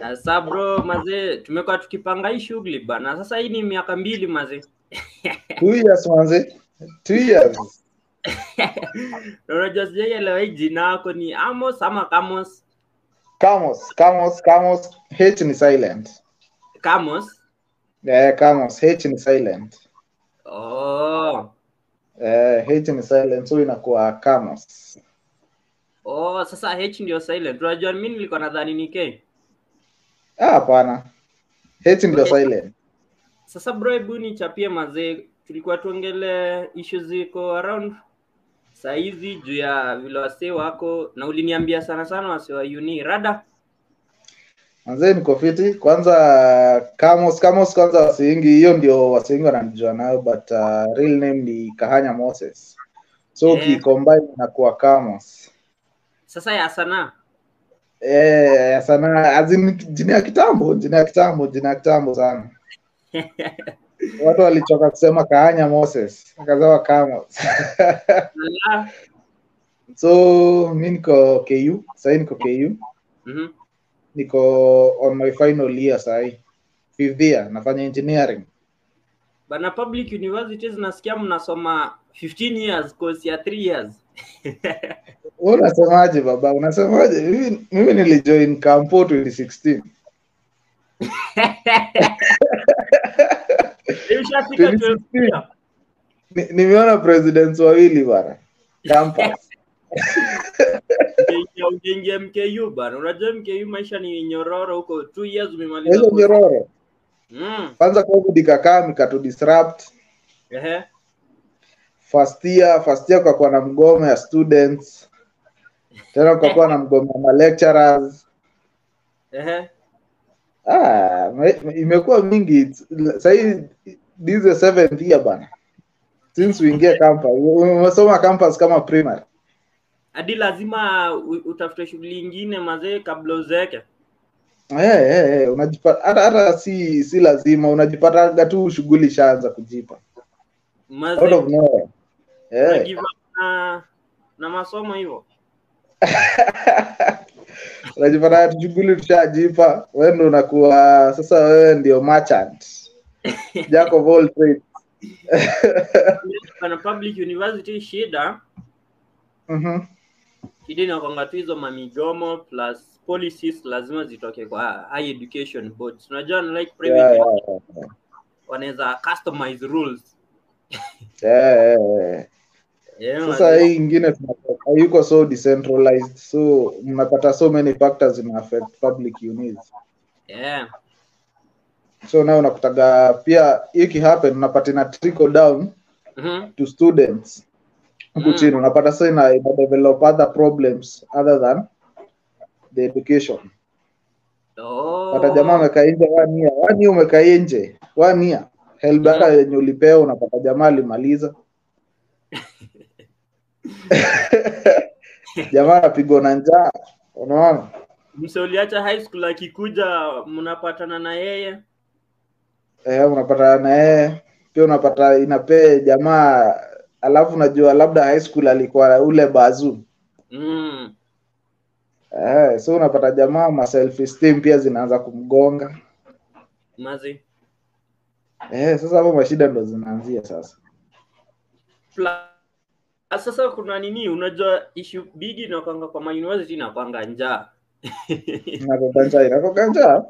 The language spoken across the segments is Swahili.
Sasa bro mazee, tumekuwa tukipanga hii shughuli bana. Sasa hii ni miaka 2 mazee. 2 years manze. 2 years. Na unajua sijaelewa hii jina lako ni Amos ama Kamos? Kamos. H ni silent. Kamos? Kamos. H ni silent. Oh. H ni silent, so inakuwa Kamos. Oh, sasa H ndio silent. Unajua mimi nilikuwa nadhani ni K. Hapana. H ndio Okay. silent. Sasa bro, hebu nichapie mazee, tulikuwa tuongele issues ziko around saa hizi juu ya vile wasee wako, na uliniambia sana wasee wa uni rada. Manze niko fiti. Kwanza Kamos kwanza wasingi, hiyo ndio wasingi wananijua nayo, but real name ni Kahanya Moses. So combine na kuwa Kamos. Sasa ya sana. Sana azin jina ya kitambo sana. Watu walichoka kusema Kahanya Moses, akazawa Kamos. So mimi niko KU, sasa niko KU. Niko on my final year sasa. 5th year nafanya engineering. Bana public universities nasikia mnasoma 15 years course ya 3 years. Unasemaje baba? Unasemaje? Mimi nilijoin Campo 2016. Nimeona presidents wawili bana. Campus. Ungeingia MKU bana. Unajua MKU maisha ni nyororo huko, 2 years umemaliza. Hizo nyororo. Kwanza COVID ikakaa mikatu disrupt. First year kwa na mgomo ya students. Tena kwa na mgomo ya lecturers. Imekuwa mingi. Sasa this is the 7th year bana. Since we ingia campus. Umesoma campus kama primary. Hadi lazima utafute shughuli nyingine mazee kabla uzeeke. Unajipata hata si lazima, unajipata tu shughuli shaanza kujipa. Mazee. Out of nowhere. Give up na masomo hivyo. Unajipata shughuli tushajipa, wewe ndio unakuwa sasa wewe ndio merchant. Jack of all trades. Kana public university shida. Kidi na kwanga tu hizo mamigomo plus policies lazima zitoke kwa high education boards. Unajua like private wanaweza customize rules. Sasa hii ingine hayuko so decentralized, so mnapata so many factors in affect public unis. So now unakutaga pia hiki happen, unapata ina trickle down to students. Chini unapata sasa ina develop other problems other than the education. Pata jamaa amekaa nje 1 year. 1 year umekaa nje 1 year. Help yako yenye ulipewa unapata jamaa alimaliza. Jamaa apigwa na njaa. Unaona? Msoliacha high school akikuja mnapatana na yeye. Unapatana na yeye. Pia unapata inapea jamaa, alafu unajua labda high school alikuwa ule bazu. So unapata jamaa ma self esteem pia zinaanza kumgonga. Mazi. Sasa hapo mashida ndo zinaanzia sasa. Sasa kuna nini, unajua issue big na kwanga kwa university na kwanga njaa. Inakoka njaa.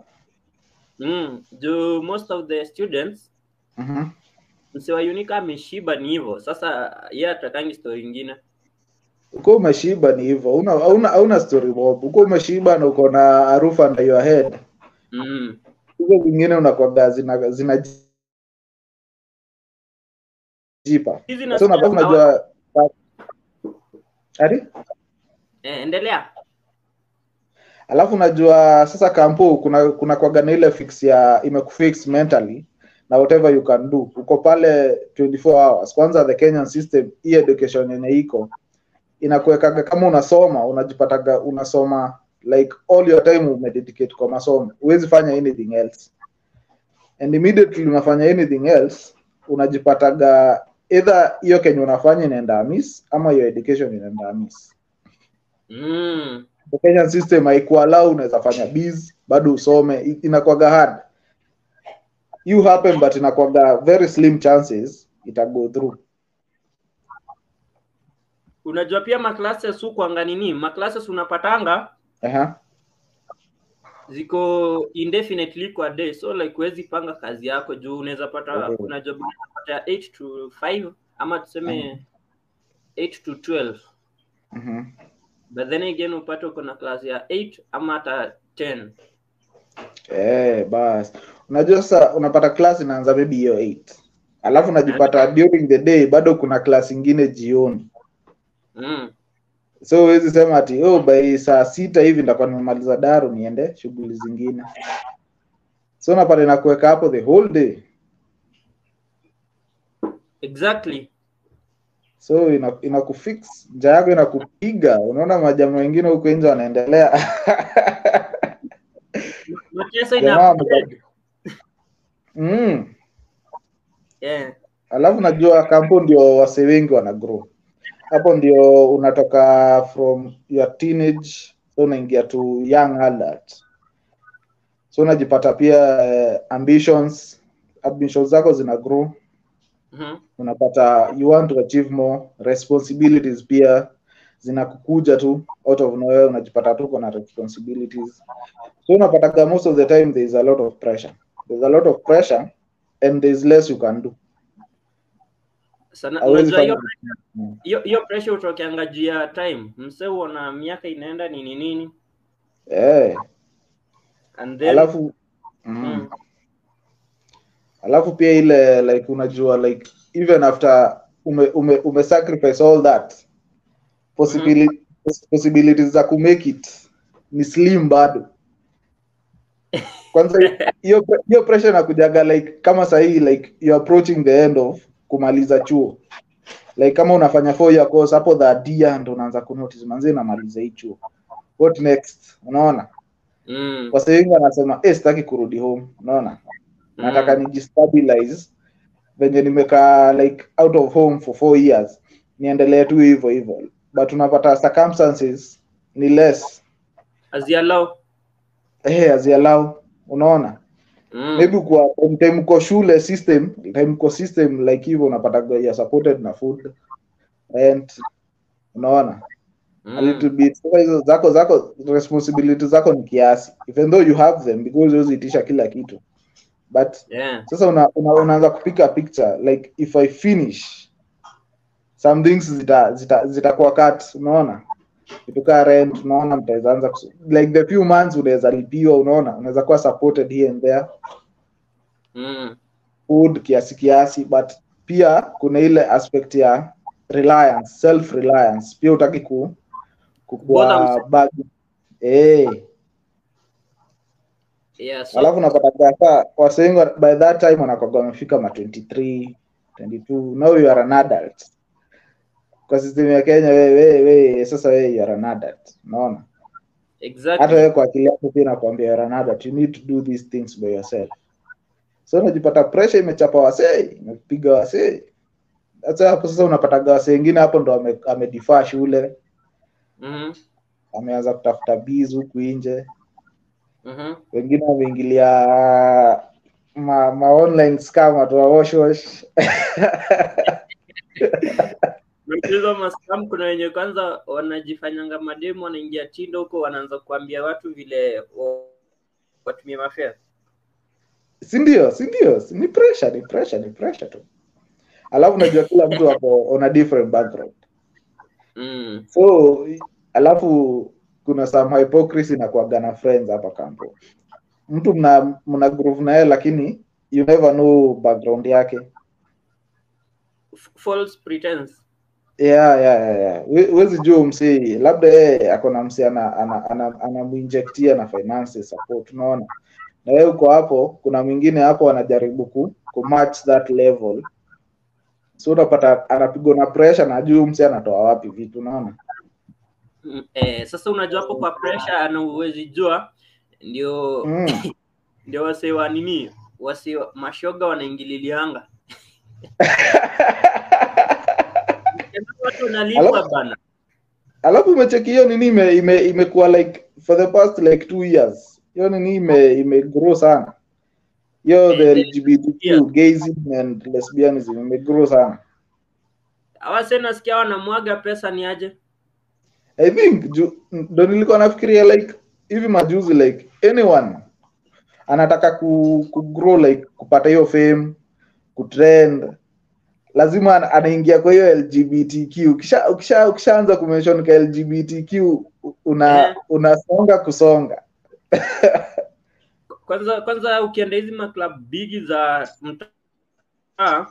Most of the students msewa unika ameshiba ni hivyo. Sasa yeye atakangi story nyingine. Uko umeshiba ni hivyo. Una story mob. Uko umeshiba na uko na harufu under your head. Hizo zingine unakuwa zina jipa. So unajua endelea. Alafu unajua sasa Campo kuna kwa gani ile fix ya imekufix mentally na whatever you can do. Uko pale 24 hours. Kwanza the Kenyan system education yenye iko inakuweka kama unasoma, unajipataga unasoma like all your time umededicate kwa masomo. Huwezi fanya anything else. And immediately unafanya anything else, unajipataga either hiyo kenye unafanya inaenda miss ama your education inaenda miss. The Kenyan system haikuallow unaweza fanya biz bado usome, inakuwaga hard. You happen but inakuwaga very slim chances ita go through. Unajua pia maclasses huko anga nini? Maclasses unapatanga ziko indefinitely kwa day, so like huwezi panga kazi yako juu unaweza pata kuna job unapata 8 to 5 ama tuseme 8 to 12. But then again upate uko na class ya 8 ama hata 10. Bas. Unajua sasa unapata class inaanza maybe hiyo 8. Alafu unajipata during the day bado kuna class nyingine jioni. So huwezi sema ati by saa 6 hivi nitakuwa nimemaliza daru niende shughuli zingine. So unapata inakuweka hapo the whole day. Exactly. So inakufix, njia yako inakupiga. Unaona majamaa wengine huko nje wanaendelea. Machesa inakupiga. Alafu najua kampuni ndio wase wengi wana grow. Hapo ndio unatoka from your teenage so unaingia to young adult. So unajipata pia ambitions zako zina grow. Unapata you want to achieve more, responsibilities pia zinakukuja tu out of nowhere, unajipata tu kuna responsibilities. So unapata most of the time there is a lot of pressure. There's a lot of pressure and there's less you can do. Sana unajua hiyo pressure utokeanga juu ya time. Msee uona miaka inaenda nini. And then alafu pia ile like unajua like even after ume sacrifice all that possibilities za ku make it ni slim bado. Kwanza hiyo pressure inakujaga like kama sahi like you approaching the end of kumaliza chuo. Like kama unafanya 4 year course hapo the year ndo unaanza ku notice manzi namaliza hii chuo. What next? Unaona? Kwa sababu wanasema sitaki kurudi home, unaona? Nataka nijistabilize venye nimekaa like out of home for 4 years. Niendelee tu hivyo. But unapata circumstances ni less. As you allow. Unaona? Maybe kwa time uko shule system like hivyo unapata ya supported na food rent. Unaona? A little bit. So zako responsibilities zako ni kiasi. Even though you have them because uzitisha kila kitu. But sasa unaanza kupika picture like if I finish some things zitakuwa cut, unaona? Kutoka rent, unaona mtaanza like the few months unaweza lipiwa, unaona? Unaweza kuwa supported here and there. Food kiasi but pia kuna ile aspect ya reliance, self reliance. Pia utaki kukua bag. So alafu unapata sasa wasengo by that time wanakuwa wamefika ma 23, 22. Now you are an adult. Kwa system ya Kenya wewe sasa wewe you are an adult. Unaona? Exactly. Hata wewe kwa akili yako pia nakwambia you are an adult. You need to do these things by yourself. So unajipata pressure imechapa wasee, imepiga wasee. Sasa hapo sasa unapata wasee wengine hapo ndo amedefer shule. Ameanza kutafuta biz huku nje. Wengine wameingilia ma online scam watu wa wash. Mchezo mascam kuna wenye kwanza wanajifanyanga mademo wanaingia Tindo huko wanaanza kuambia watu vile watumie mafare. Si ndio? Ni pressure tu. Alafu unajua kila mtu hapo on a different background. So alafu kuna some hypocrisy na kuaga na friends hapa kampo. Mtu mna groove na yeye lakini you never know background yake. False pretense. Huwezi jua msee labda yeye akona msee anamuinjectia na finance support, unaona? Na wewe uko hapo, kuna mwingine hapo anajaribu ku match that level. So unapata anapigwa na pressure na juu msee anatoa wapi vitu, unaona? Sasa unajua hapo kwa pressure anauwezi jua ndio ndio wase wa nini? Wase mashoga wanaingililianga. Watu wanalipwa bana. Alafu umecheki hiyo nini imekuwa like for the past like 2 years. hiyo nini imegrow sana. Hiyo the LGBTQ gayism and lesbianism imegrow sana. Awase nasikia wanamwaga pesa ni aje? I think ndo nilikuwa nafikiria like hivi majuzi like anyone anataka kugrow like kupata hiyo fame, kutrend, lazima anaingia kwa hiyo LGBTQ. Ukishaanza kumention ka LGBTQ unasonga kusonga. Kwanza ukienda hizi maclub bigi za mtaa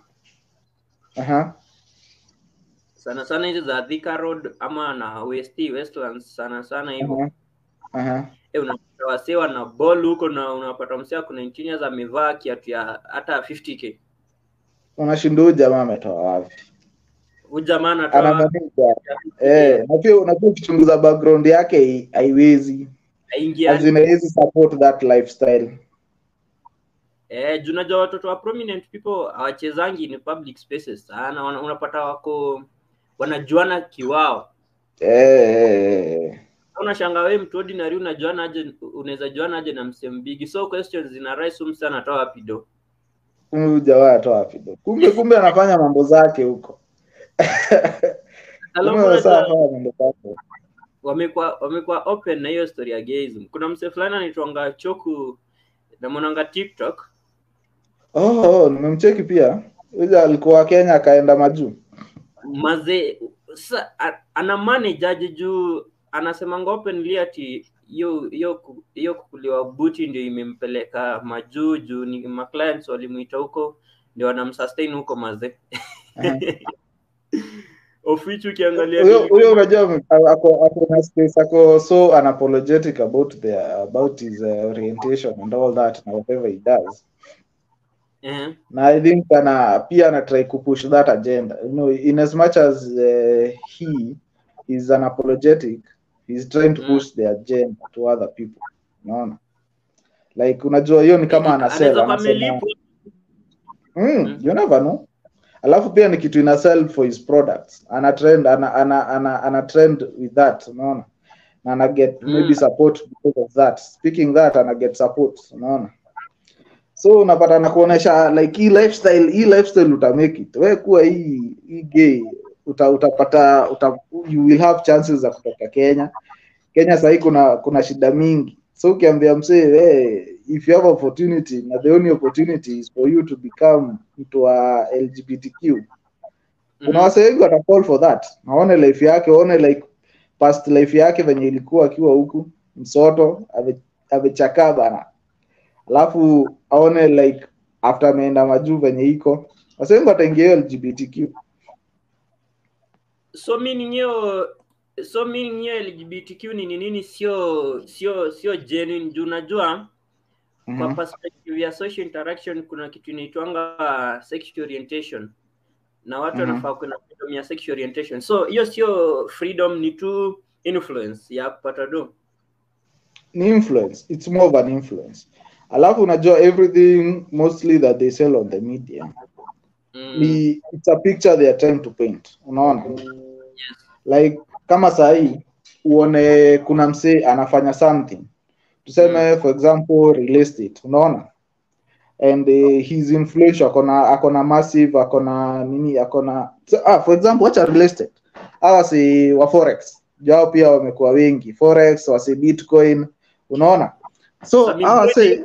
sana hizi za Thika Road ama na Westlands sana hivyo. Unapata wasee wana ball huko na unapata msea kuna engineers za amevaa kiatu ya hata 50k. Unashinda huyu jamaa ametoa wapi? Huyu jamaa anatoa na pia ukichunguza background yake haiwezi hazinawezi support that lifestyle. Unajua watoto wa prominent people hawachezangi in public spaces sana, unapata wako wanajuana kiwao. Unashangaa wewe mtu ordinary unajuana aje, unaweza juana aje na msembigi? So questions zina rise sana atoa wapi do? Jamaa atoa wapi do? Kumbe anafanya mambo zake huko. Wamekuwa open na hiyo story ya gayism. Kuna mse fulani anaitwanga Choku na mwananga TikTok. Nimemcheki pia. Yule alikuwa Kenya akaenda majuu. Maze ana manage aje juu anasema openly ati hiyo kukuliwa buti ndio imempeleka majuu juu ni ma clients walimuita huko ndio wanamsustain huko maze. Ofichu ukiangalia huyo unajua ako na space ako so unapologetic about his orientation and all that and whatever he does. Na I think pia ana try to push that agenda, you know, in as much as he is unapologetic, he's trying to push the agenda to other people, unaona, like unajua hiyo ni kama anasema you never know. Alafu pia ni kitu ina sell for his products, ana trend with that, unaona, na ana get maybe support because of that. Speaking that ana get support, unaona. So unapata na kuonesha like hii lifestyle uta make it. Wewe kuwa hii gay utapata you will have chances za kutoka Kenya. Kenya sasa kuna shida mingi. So ukiambia msee if you have opportunity, na the only opportunity is for you to become into a LGBTQ. Kuna wasee wengi wata fall for that. Naone life yake, like past life yake venye ilikuwa akiwa huku msoto amechakaa bana. Alafu aone like after ameenda majuu venye iko wasee wengi wataingia LGBTQ. So meaning LGBTQ ni nini? Sio genuine juu unajua kwa perspective ya social interaction kuna kitu inaitwanga sexual orientation na watu wanafaa kuna freedom ya sexual orientation. So hiyo sio freedom, ni tu influence ya kupata do. Ni influence, it's more of an influence. Alafu unajua everything mostly that they sell on the media it's a picture they are trying to paint, unaona. Like kama sahi uone kuna msee anafanya something, tuseme for example real estate, unaona, and he's influential, akona massive, akona nini, for example wacha real estate, hawa si wa forex jao pia wamekuwa wengi, forex wasi bitcoin, unaona. So hawa say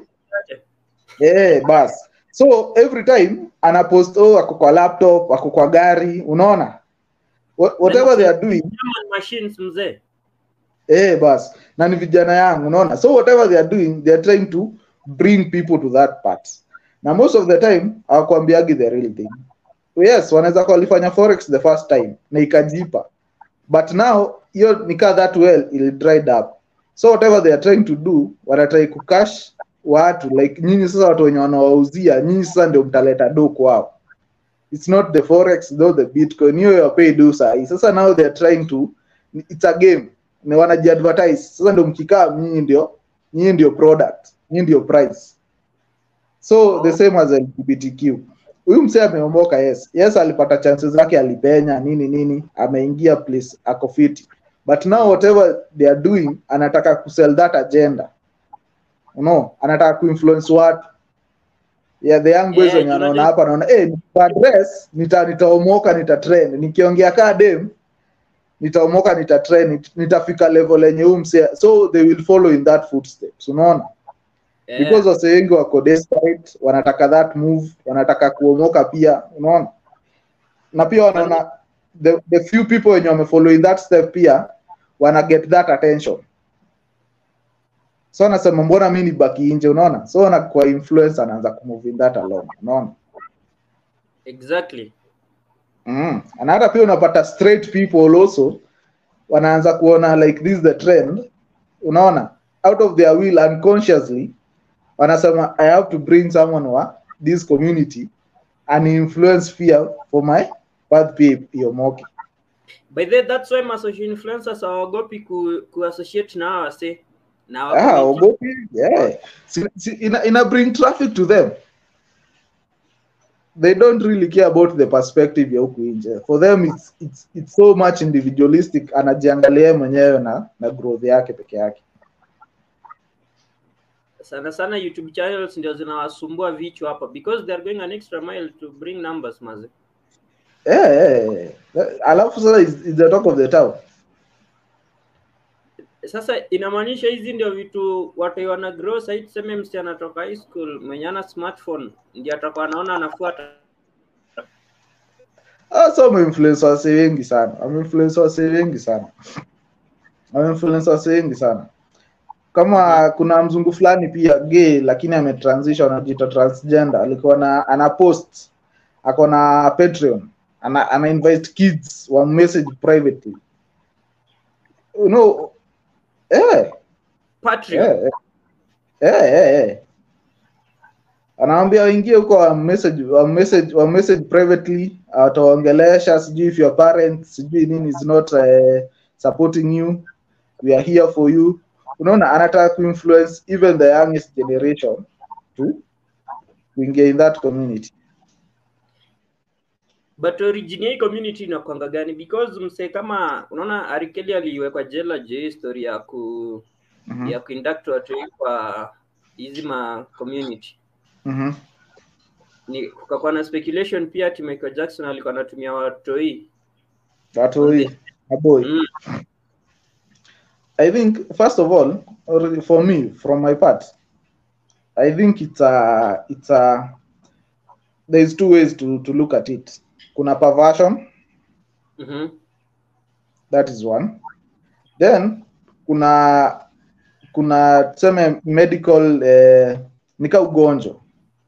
bas, so every time anapost ako kwa laptop, ako kwa gari, unaona, whatever they are doing machines mzee. Bas, na ni vijana yangu, unaona. So whatever they are doing, they are trying to bring people to that part. Na most of the time hawakwambiagi the real thing. Yes, wanaweza kulifanya forex the first time na ikajipa, but now hiyo nika that well it dried up. So whatever they are trying to do, wanatry kucash watu, like nyinyi sasa watu wenye wanawauzia, nyinyi sasa ndio mtaleta do kwao. It's not the forex though, the bitcoin you are paid do sahi. Sasa now they are trying to, it's a game, ni wanaji advertise. Sasa ndio mkikaa nyinyi ndio product, nyinyi ndio price. So the same as LGBTQ. Huyu msee ameomboka, yes alipata chances zake, alipenya nini ameingia place ako fit, but now whatever they are doing anataka kusell that agenda, anataka kuinfluence watu. Yeah, the young boys wenye anaona hapa anaona address nitaomoka nitatrend, nikiongea ka dem nitaomoka nitatrend, nitafika level yenye umse, so they will follow in that footsteps, unaona. Because wase wengi wako desperate, wanataka that move, wanataka kuomoka pia, unaona. Na pia wanaona the few people wenye wamefollow in that step pia wana get that attention. So anasema mbona mimi nibaki nje, unaona. So anakuwa influencer, anaanza kumove in that alone, unaona. Exactly. And hata pia unapata straight people also wanaanza kuona like this is the trend, unaona. Out of their will, unconsciously wanasema I have to bring someone wa this community and influence fear for my path pia yomoke. By the way, that's why social influencers hawagopi ku associate na wase. Hawagopi, yeah. Ina bring traffic to them. They don't really care about the perspective ya huku nje. For them it's so much individualistic, anajiangalia mwenyewe na growth yake peke yake. Sana YouTube channels ndio zinawasumbua vichwa hapa because they are going an extra mile to bring numbers maze. Alafu sasa is the talk of the town. Sasa inamaanisha hizi ndio vitu watu wana grow sasa. Tuseme msichana anatoka high school mwenye ana smartphone ndio atakuwa anaona anafuata. So influencers wengi sana. Kama kuna mzungu fulani pia gay lakini ametransition, anajiita transgender, alikuwa ana post, ako na Patreon, ana invite kids wa message privately, Patreon. Anaambia waingie huko wa message privately, ataongelesha sijui if your parents sijui nini is not supporting you, we are here for you. Unaona, anataka kuinfluence even the youngest generation to kuingia in that community. But original community inakwanga gani? Because mse kama unaona Arikeli aliwekwa jela story ya ya kuinduct watu kwa hizi ma community. Ni kukakuwa na speculation pia ati Michael Jackson alikuwa anatumia watoi. Boy. I think first of all, or for me, from my part, I think there's two ways to look at it. Kuna perversion. That is one. Then kuna tuseme medical nika ugonjwa.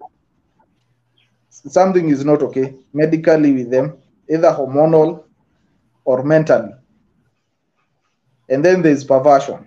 Something is not okay medically with them, either hormonal or mentally. And then there's perversion.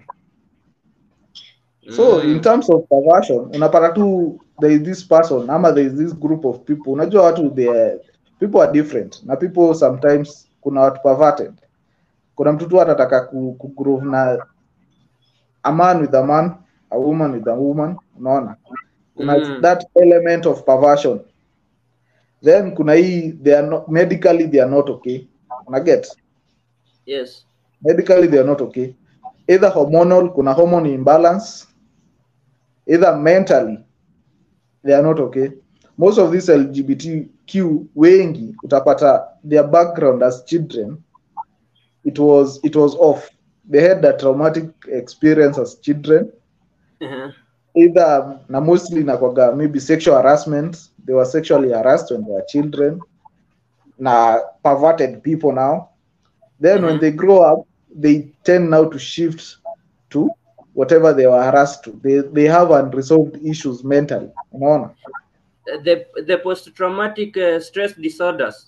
So in terms of perversion, unapata tu there is this person, ama there is this group of people. Unajua watu people are different. Na people sometimes kuna watu perverted. Kuna mtu tu atataka kugrow na a man with a man, a woman with a woman, unaona. Kuna that element of perversion. Then kuna hii they are not medically they are not okay. Una get? Yes. Medically they are not okay. Either hormonal, kuna hormone imbalance. Either mentally they are not okay. Most of these LGBTQ wengi utapata their background as children it was off. They had a traumatic experience as children. Either na mostly na kwaga maybe sexual harassment, they were sexually harassed when they were children. Na perverted people now. Then when they grow up, they tend now to shift to whatever they were harassed to. They have unresolved issues mentally. Unaona? The post-traumatic stress disorders.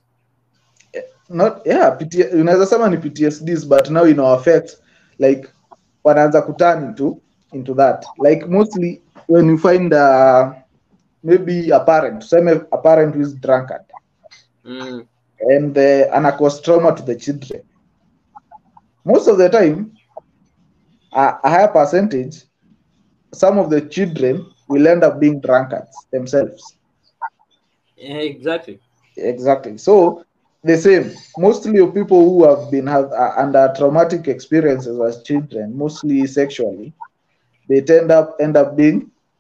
Unaweza sema ni PTSDs, but now affect like wanaanza kutani into that. Like mostly when you find maybe a parent who is drunkard and ana cause trauma to the children. Most of the time, a higher percentage, some of the children will end up being drunkards themselves. Exactly. So the same. Mostly of people who have been under traumatic experiences as children, mostly sexually, they end up being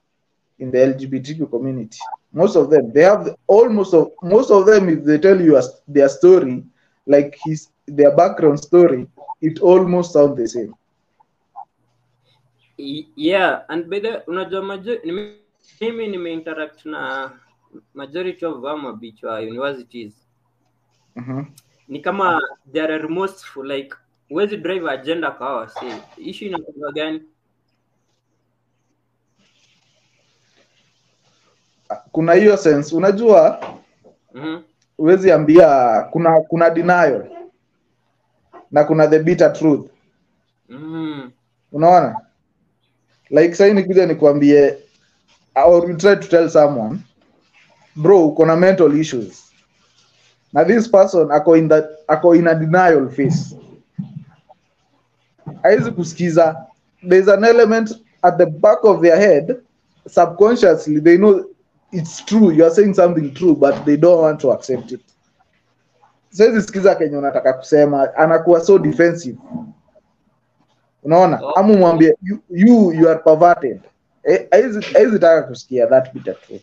in the LGBTQ community. Most of them, they have most of them, if they tell you their story, like their background story, it almost sounds the same. Yeah, and by the unajua mimi nimeinteract na majority of mabichwa universities. Ni kama they are remorseful, like wezi drive agenda kwa say issue inakuwa gani? Kuna hiyo sense, unajua wezi ambia kuna denial na kuna the bitter truth. Unaona, like sasa nikuja nikwambie, or you try to tell someone, bro, uko na mental issues, na this person ako in a denial phase, haizi kusikiza. There's an element at the back of their head, subconsciously they know it's true, you are saying something true, but they don't want to accept it. Sasa sikiza kenye unataka kusema, anakuwa so defensive. Unaona, amu mwambie you are perverted. Haizi taka kusikia that bitter truth.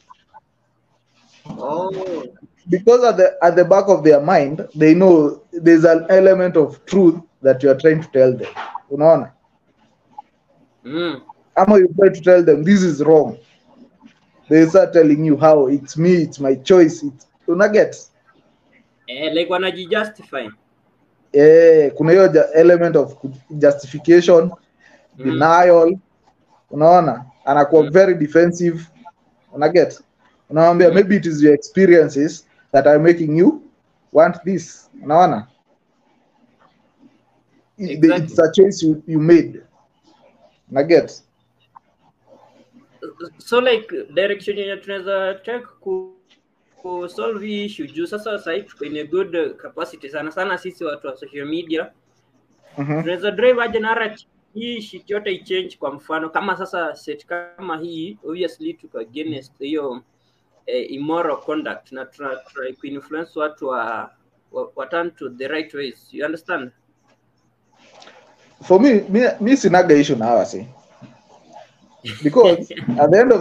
Because at the back of their mind, they know there's an element of truth that you are trying to tell them. Unaona? Ama you try to tell them this is wrong. They start telling you how it's me, it's my choice. Unaget? Like wanajijustify. Kuna hiyo element of justification, denial. Unaona? Anakuwa very defensive. Unaget? Unaambia maybe it is your experiences that are making you want this. Unaona? Exactly. It's a choice you made. Unaget? So like direction yenye tunaweza check ku solve hii issue juu sasa tuko in a good capacity sana sisi watu wa social media. Tunaweza drive aje narrative hii shit yote i-change. Kwa mfano kama sasa set kama hii, obviously tuko against hiyo immoral conduct na try to influence watu wa turn to the right ways. You understand? For me sinaga issue na hawa see. Because at the end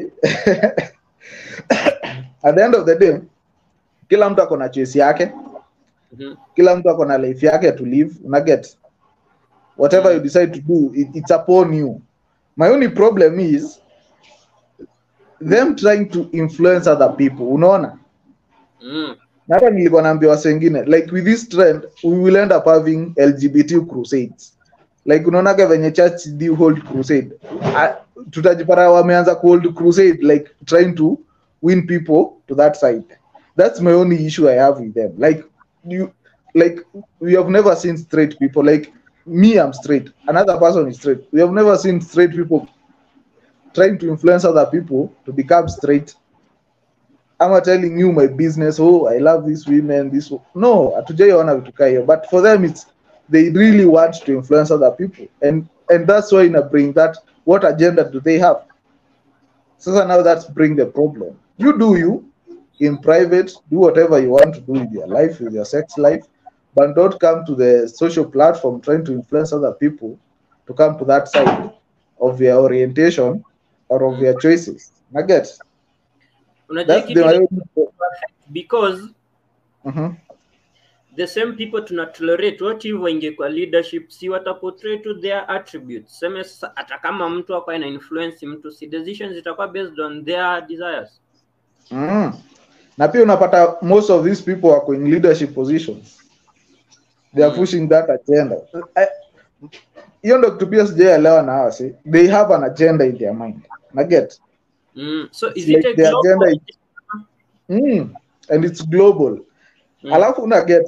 of the day kila mtu akona choice yake. Kila mtu akona life yake to live. Unaget? Whatever you decide to do, it's upon you. My only problem is them trying to influence other people. Unaona? Hata nilikuwa naambia watu wengine, like with this trend we will end up having LGBT crusades. Like unaona venye church do hold crusade, tutajipata wameanza hold crusade, like trying to win people to that side. That's my only issue I have with them. Like we have never seen straight people, like me, I'm straight, another person is straight. We have never seen straight people trying to influence other people to become straight. I'm telling you my business, oh, I love these women, this. No, hatujaiona vitu kayo. But for them, they really want to influence other people. And that's why I bring that, what agenda do they have? So now that's bring the problem. You do you, in private, do whatever you want to do with your life, with your sex life, but don't come to the social platform trying to influence other people to come to that side of your orientation or of your choices. That's because the same people tunatolerate what if waingie kwa leadership, si wataportray to their attributes. Sema hata kama mtu akwa ina influence mtu, si decisions zitakuwa based on their desires. Na pia unapata most of these people wako in leadership positions. They are pushing that agenda. Hiyo ndio kitu pia sijaelewa na hawa, see, they have an agenda in their mind. Naget? So is like it a global and it's global. Alafu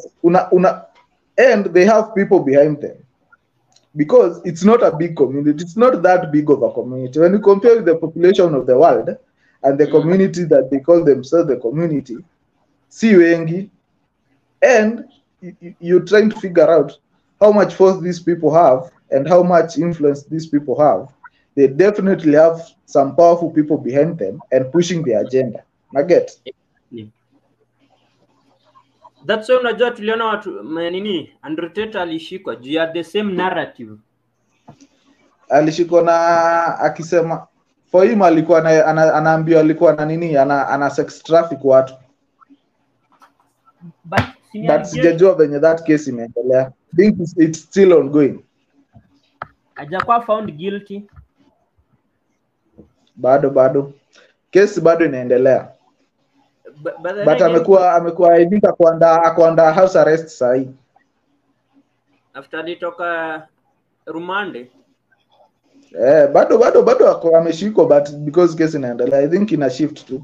and they have people behind them. Because it's not a big community. It's not that big of a community. When you compare with the population of the world and the community that they call themselves the community, si wengi. And you're trying to figure out how much force these people have and how much influence these people have. They definitely have some powerful people behind them and pushing their agenda. Naget? That's why unajua tuliona watu nini Andrew Tate alishikwa juu ya the same narrative. Alishikwa na akisema for him alikuwa anaambiwa alikuwa na nini ana sex traffic watu. But sijajua venye that case imeendelea. Think it's still ongoing. Hajakuwa found guilty. Bado kesi bado inaendelea. But amekuwa I think ako under house arrest sahi. After alitoka rumande. Bado ako ameshikwa, but because kesi inaendelea I think ina shift tu.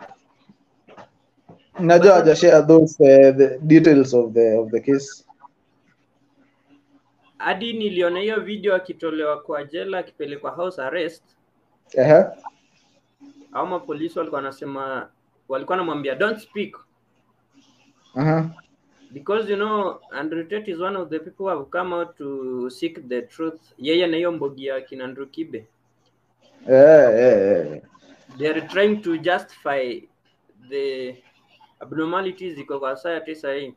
Najua haja share those the details of the case. Hadi niliona hiyo video akitolewa kwa jela akipelekwa house arrest. Au mapolisi walikuwa wanamwambia don't speak. Because Andrew Tate is one of the people who have come out to seek the truth. Yeye na hiyo mbogi ya kina Andrew Kibe. They are trying to justify the abnormalities iko kwa society sahi.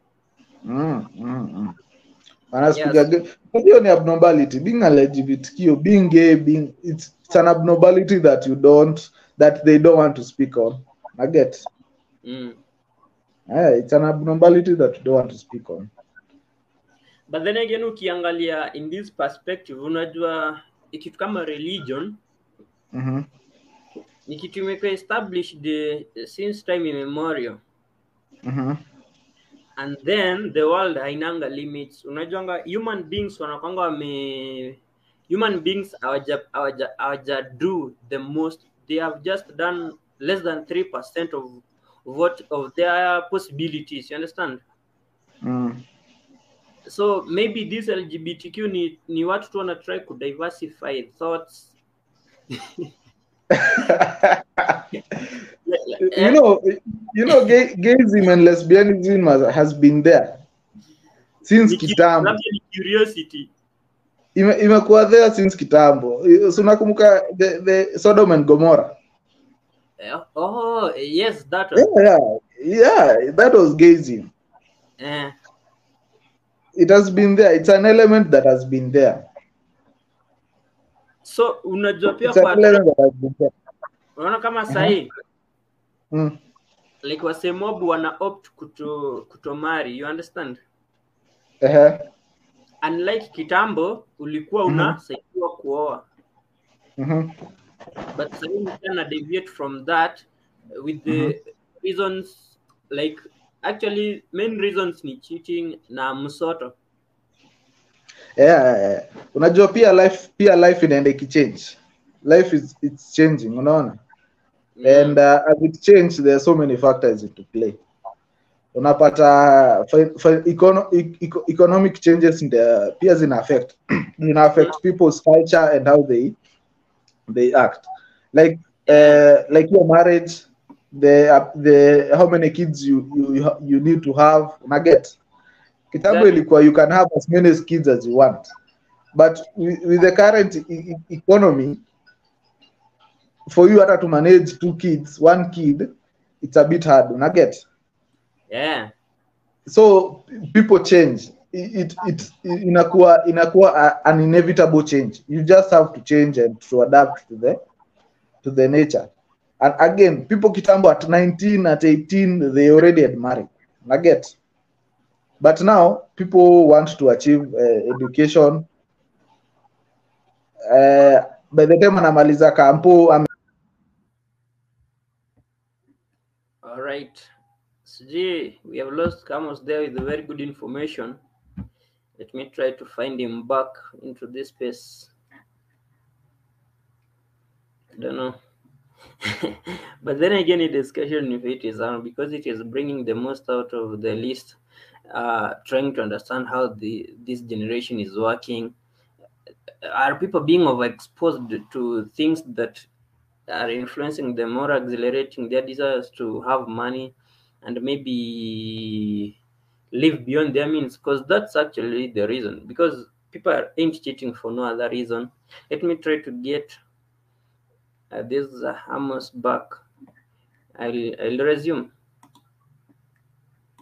Anasikia hiyo ni abnormality. Being LGBTQ, being gay, it's an abnormality that they don't want to speak on. I get. It's an abnormality that you don't want to speak on. But then again, ukiangalia in this perspective, unajua ikitu kama religion, ni kitu imekuwa established since time immemorial. And then the world hainanga limits. Unajua human beings human beings hawaja do the most. They have just done less than 3% of their possibilities, you understand? So maybe this LGBTQ ni watu tu wana try to diversify thoughts. Gayism and lesbianism has been there since kitambo. Curiosity. Imekuwa there since kitambo. So nakumbuka the Sodom and Gomorrah. Oh, yes, that was. Yeah, that was gayism. It has been there. It's an element that has been there. So unajua pia unaona kama sahi like wasemobu wana opt kuto marry, you understand? Unlike kitambo ulikuwa unasaidiwa kuoa. But sahi mtana deviate from that with the reasons, like actually main reasons ni cheating na msoto. Unajua pia life inaenda ikichange. Life it's changing, unaona? And as it changes, there are so many factors into play. Unapata economic changes pia zina affect people's culture and how they act. Like your marriage, the how many kids you need to have, unaget. Kitambo ilikuwa you can have as many kids as you want, but with the current economy, for you hata to manage 2 kids, 1 kid, it's a bit hard, unaget. So people change. It inakuwa an inevitable change. You just have to change and to adapt to the nature. And again, people kitambo at 19, at 18, they already had married, unaget. But now people want to achieve education. By the time anamaliza kampo. All right. Siji, we have lost Camus there with very good information. Let me try to find him back into this space. I don't know. But then again, a discussion if it is on, because it is bringing the most out of the list. Trying to understand how this generation is working. Are people being overexposed to things that are influencing them or accelerating their desires to have money and maybe live beyond their means? Because that's actually the reason. Because people ain't cheating for no other reason. Let me try to get this Amos back. I'll resume.